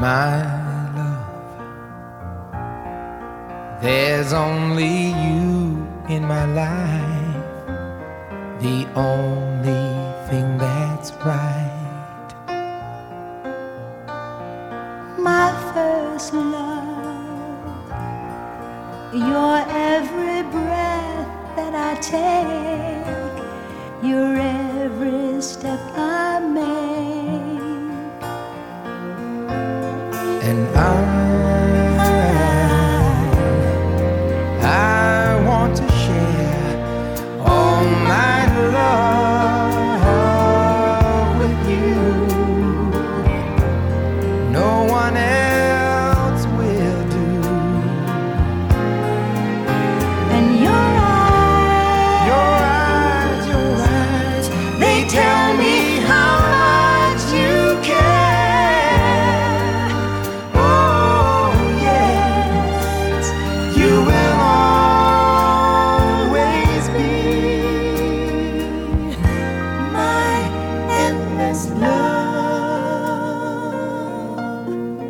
My love, there's only you in my life, the only thing that's right. My first love, your every breath that I take, your every step I make. And I want to share all my love with you. No one else will do. And your eyes, they tell me how much you care. Oh yes, you will always be my endless love.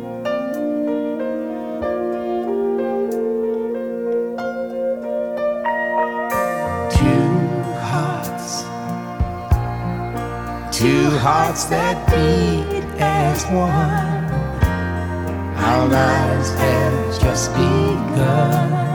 Two hearts that beat as one. Our lives have just begun.